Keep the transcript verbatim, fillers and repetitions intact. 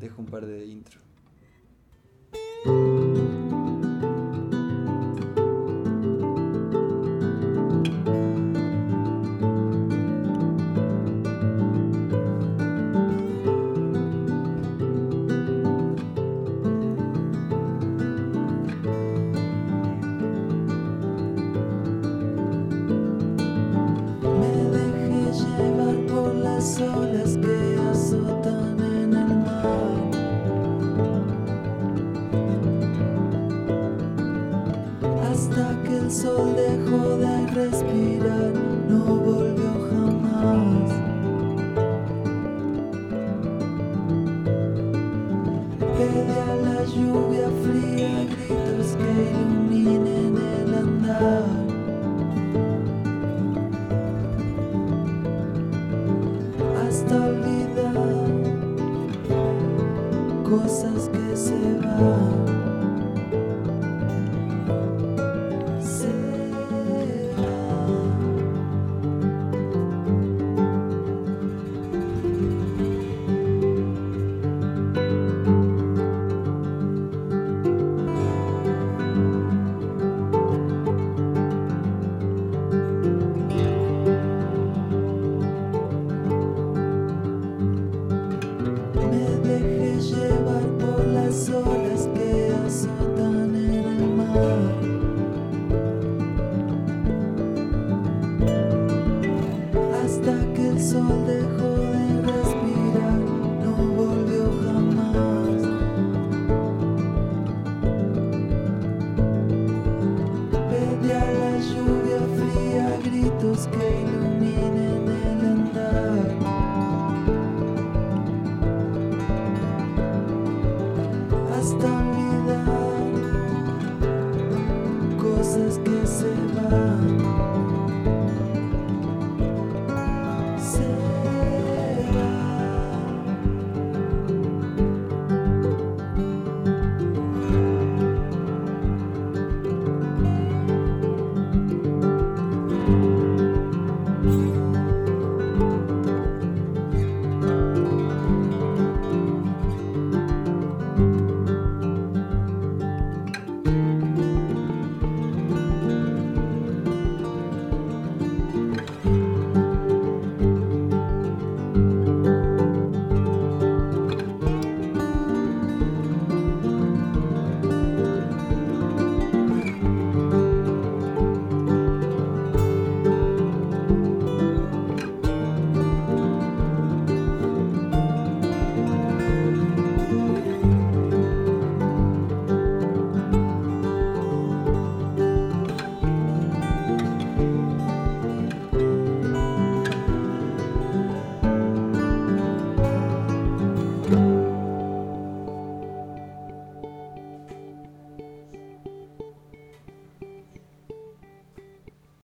dejo un par de intro. Olas que azotan en el mar, hasta que el sol dejó de respirar, no volvió jamás. Pedí a la lluvia fría gritos que iluminen el andar. Hasta olvidar cosas que se van.